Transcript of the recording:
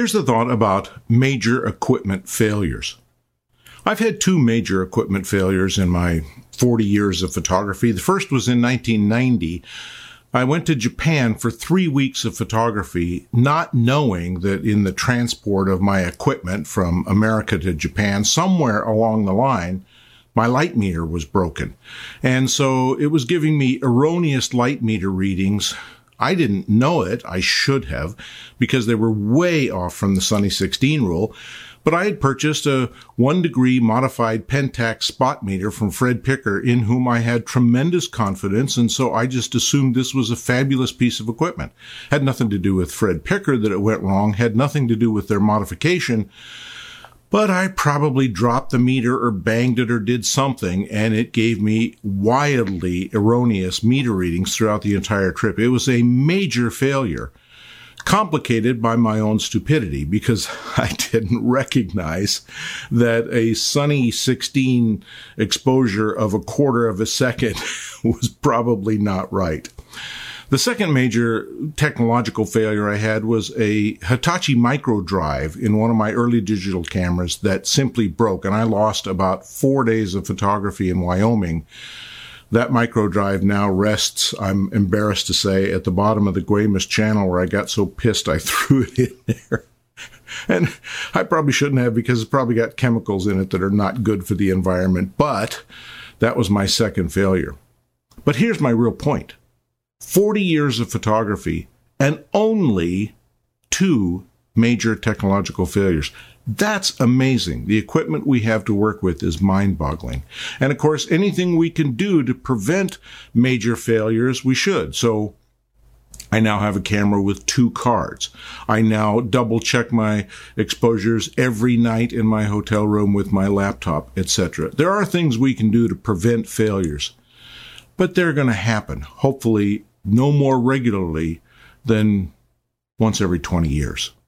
Here's the thought about major equipment failures. I've had two major equipment failures in my 40 years of photography. The first was in 1990. I went to Japan for 3 weeks of photography, not knowing that in the transport of my equipment from America to Japan, somewhere along the line, my light meter was broken. And so it was giving me erroneous light meter readings. I didn't know it. I should have, because they were way off from the Sunny 16 rule. But I had purchased a 1-degree modified Pentax spot meter from Fred Picker, in whom I had tremendous confidence, and so I just assumed this was a fabulous piece of equipment. Had nothing to do with Fred Picker that it went wrong, had nothing to do with their modification, but I probably dropped the meter or banged it or did something, and it gave me wildly erroneous meter readings throughout the entire trip. It was a major failure, complicated by my own stupidity, because I didn't recognize that a Sunny 16 exposure of 1/4 of a second was probably not right. The second major technological failure I had was a Hitachi micro drive in one of my early digital cameras that simply broke, and I lost about 4 days of photography in Wyoming. That micro drive now rests, I'm embarrassed to say, at the bottom of the Guaymas Channel, where I got so pissed I threw it in there. And I probably shouldn't have, because it's probably got chemicals in it that are not good for the environment. But that was my second failure. But here's my real point. 40 years of photography and only 2 major technological failures. That's amazing. The equipment we have to work with is mind-boggling. And of course, anything we can do to prevent major failures, we should. So I now have a camera with 2 cards. I now double-check my exposures every night in my hotel room with my laptop, etc. There are things we can do to prevent failures, but they're going to happen, hopefully no more regularly than once every 20 years.